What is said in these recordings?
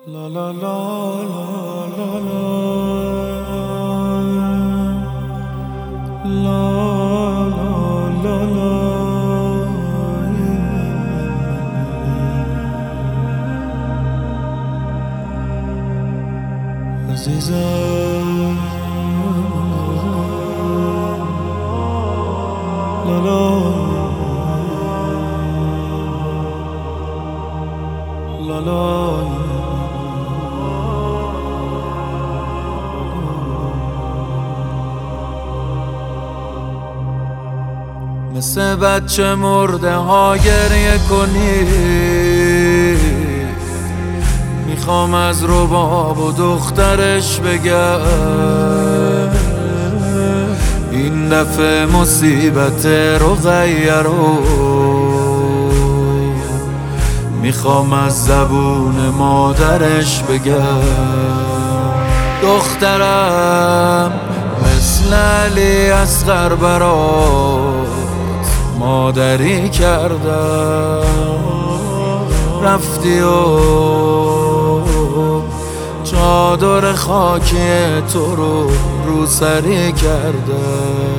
La la la la la la la la عزیزم لا لا لا مثل بچه مرده ها گریه کنی، میخوام از رباب و دخترش بگم این دفعه مصیبت رقیه میخوام از زبون مادرش بگم. دخترم مثل علی اصغر برات مادری کردم، رفتی و چادر خاکی تو رو سری کردم،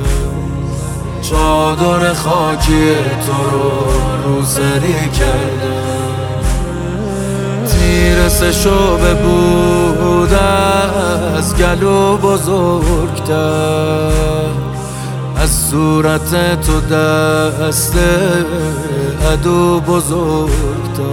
چادر خاکی تو رو سری کردم. تیر سشوبه بود از گلو بزرگتر، از صورت تو دست عدو بزرگتر.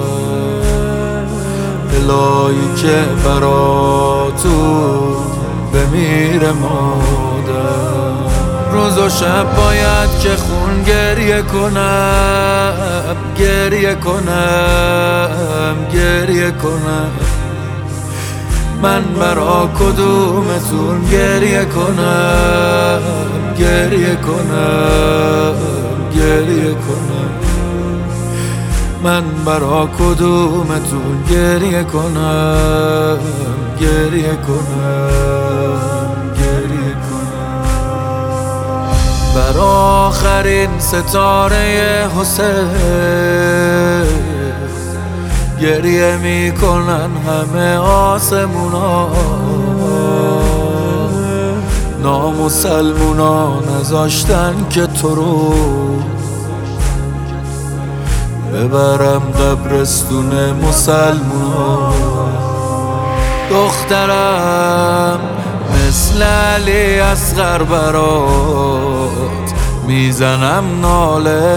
الهی که برا تو بمیره مادر، روز و شب باید که خون گریه کنم، گریه کنم، گریه کنم. من برا کدومتون گریه کنم، گریه کنم، گریه کنم. من برا کدومتون گریه کنم، گریه کنم، گریه کنم. برا آخرین ستاره حسین گریه میکنن همه آسمونا، نامسلمونا نذاشتن که تو رو ببرم قبرستون مسلمونا. دخترم مثل علی اصغر برات میزنم ناله،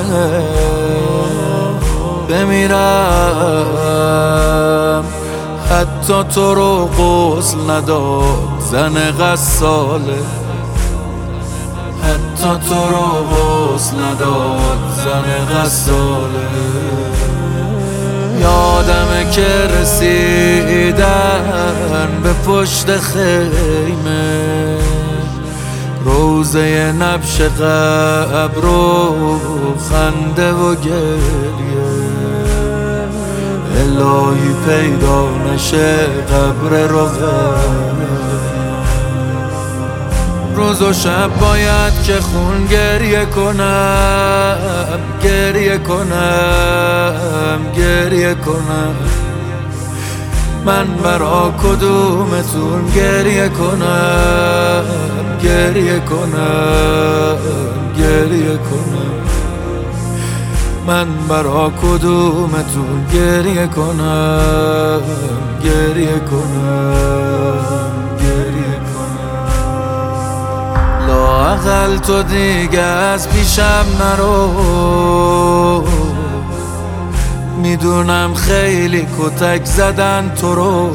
بمیرم حتی تو رو غسل نداد زن غساله، حتی تو رو غسل نداد زن غساله. یادمه که رسیدن به پشت خیمه، روزه نبش قبر و خنده و گریه. الهی پیدا نشه قبر رقیه، روز و شب باید که خون گریه کنم، گریه کنم، گریه کنم. من برا کدومتون گریه کنم، گریه کنم، گریه کنم. من برا کدومتون گریه کنم، گریه کنم، گریه کنم. لااقل تو دیگه از پیشم نرو، میدونم خیلی کتک زدن تو رو،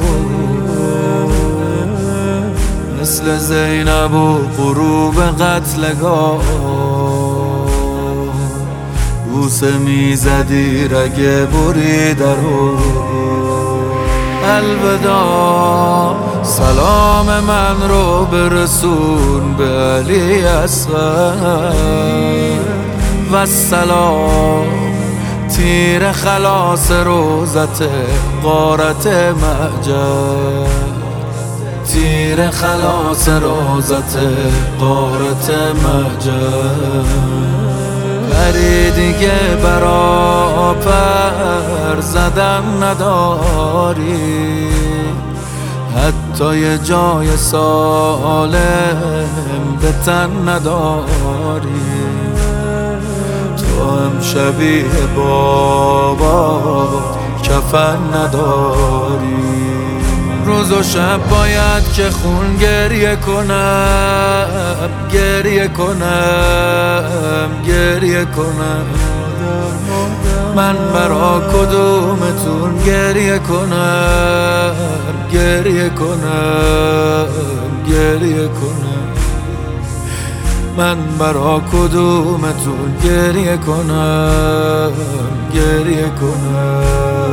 مثل زینب و غروب قتلگاه بوسه میزدی رگ بریده رو. الوداع سلام من رو برسون به علی اصغر، و سلام تیر خلاص روزت غارت معجر، تیر خلاص روزت غارت معجر. پری دیگه برا پر زدن نداری، حتی یه جای سالم به تن نداری. تو هم شبیه بابا کفن نداری. روز و شب باید که خون گریه کنم، گریه کنم، گریه کنم. من برا کدومتون گریه کنم، گریه کنم، گریه کنم. من برا کدومتون گریه کنم، گریه کنم.